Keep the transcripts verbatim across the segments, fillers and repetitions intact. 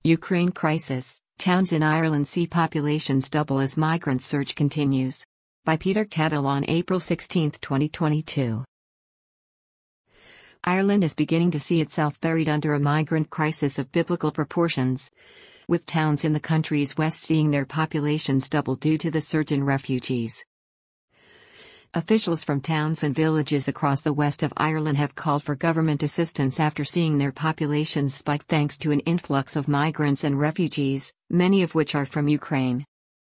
Ukraine crisis, towns in Ireland see populations double as migrant surge continues. By Peter Cattle on April sixteenth, twenty twenty-two. Ireland is beginning to see itself buried under a migrant crisis of biblical proportions, with towns in the country's west seeing their populations double due to the surge in refugees. Officials from towns and villages across the west of Ireland have called for government assistance after seeing their populations spike thanks to an influx of migrants and refugees, many of which are from Ukraine.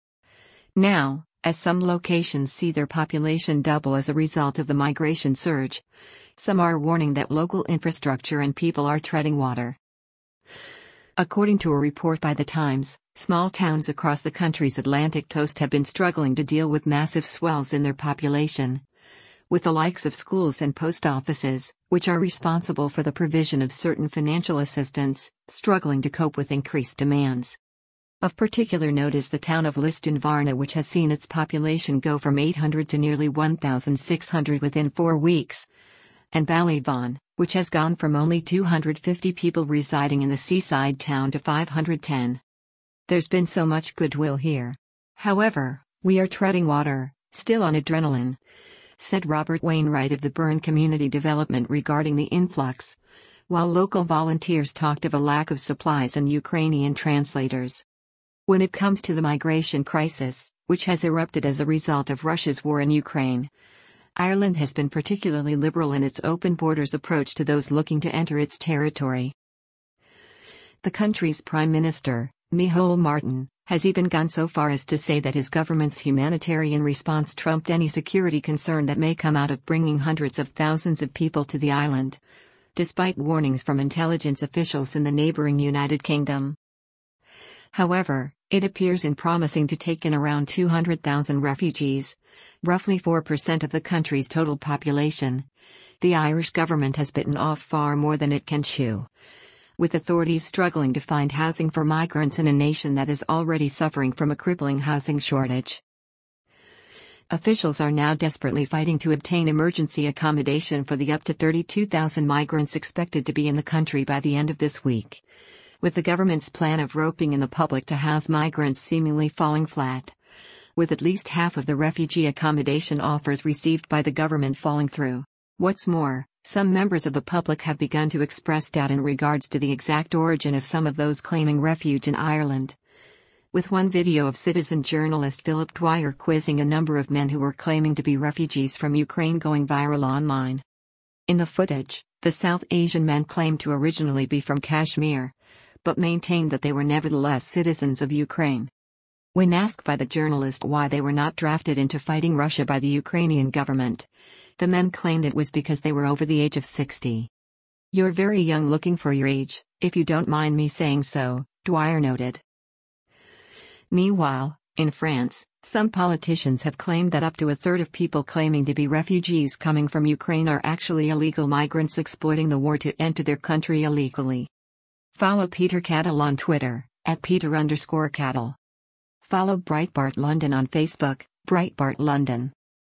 Now, as some locations see their population double as a result of the migration surge, some are warning that local infrastructure and people are treading water. According to a report by The Times, small towns across the country's Atlantic coast have been struggling to deal with massive swells in their population, with the likes of schools and post offices, which are responsible for the provision of certain financial assistance, struggling to cope with increased demands. Of particular note is the town of Lisdoonvarna, which has seen its population go from eight hundred to nearly one thousand six hundred within four weeks, and Ballyvaughan, which has gone from only two hundred fifty people residing in the seaside town to five hundred ten. There's been so much goodwill here. However, we are treading water, still on adrenaline, said Robert Wainwright of the Burn Community Development regarding the influx, while local volunteers talked of a lack of supplies and Ukrainian translators. When it comes to the migration crisis, which has erupted as a result of Russia's war in Ukraine, Ireland has been particularly liberal in its open borders approach to those looking to enter its territory. The country's Prime Minister, Micheál Martin, has even gone so far as to say that his government's humanitarian response trumped any security concern that may come out of bringing hundreds of thousands of people to the island, despite warnings from intelligence officials in the neighboring United Kingdom. However, it appears unpromising to take in around two hundred thousand refugees, roughly four percent of the country's total population. The Irish government has bitten off far more than it can chew, with authorities struggling to find housing for migrants in a nation that is already suffering from a crippling housing shortage. Officials are now desperately fighting to obtain emergency accommodation for the up to thirty-two thousand migrants expected to be in the country by the end of this week, with the government's plan of roping in the public to house migrants seemingly falling flat, with at least half of the refugee accommodation offers received by the government falling through. What's more, some members of the public have begun to express doubt in regards to the exact origin of some of those claiming refuge in Ireland, with one video of citizen journalist Philip Dwyer quizzing a number of men who were claiming to be refugees from Ukraine going viral online. In the footage, the South Asian men claimed to originally be from Kashmir, but maintained that they were nevertheless citizens of Ukraine. When asked by the journalist why they were not drafted into fighting Russia by the Ukrainian government, the men claimed it was because they were over the age of sixty. "You're very young looking for your age, if you don't mind me saying so," Dwyer noted. Meanwhile, in France, some politicians have claimed that up to a third of people claiming to be refugees coming from Ukraine are actually illegal migrants exploiting the war to enter their country illegally. Follow Peter Cattle on Twitter, at Peter underscore Cattle. Follow Breitbart London on Facebook, Breitbart London.